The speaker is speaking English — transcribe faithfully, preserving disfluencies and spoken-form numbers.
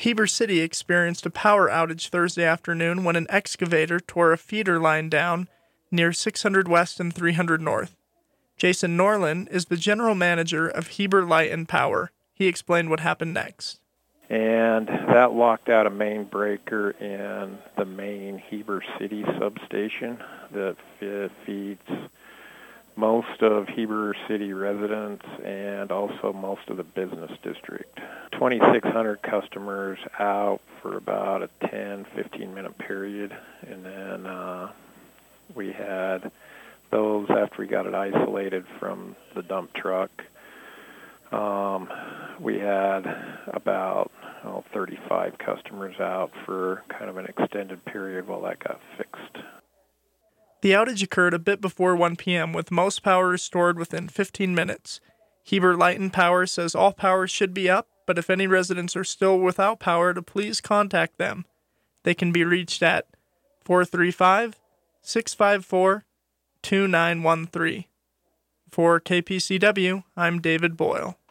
Heber City experienced a power outage Thursday afternoon when an excavator tore a feeder line down near six hundred West and three hundred North. Jason Norlin is the general manager of Heber Light and Power. He explained what happened next. And that locked out a main breaker in the main Heber City substation that feeds most of Heber City residents and also most of the business district. twenty-six hundred customers out for about a ten, fifteen minute period. And then uh, we had those after we got it isolated from the dump truck. Um, we had about oh, thirty-five customers out for kind of an extended period while that got fixed. The outage occurred a bit before one p.m., with most power restored within fifteen minutes. Heber Light and Power says all power should be up, but if any residents are still without power, to please contact them. They can be reached at four three five, six five four, two nine one three. For K P C W, I'm David Boyle.